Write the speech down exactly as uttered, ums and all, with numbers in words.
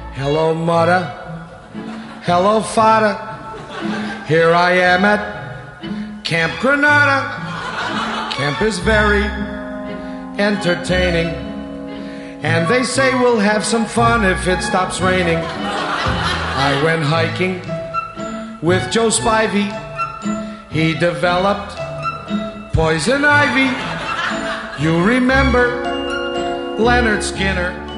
Hello, mother. Hello, father. Here I am at Camp Granada. Camp is very entertaining, and they say we'll have some fun if it stops raining. I went hiking with Joe Spivey. He developed poison ivy. You remember Leonard Skinner?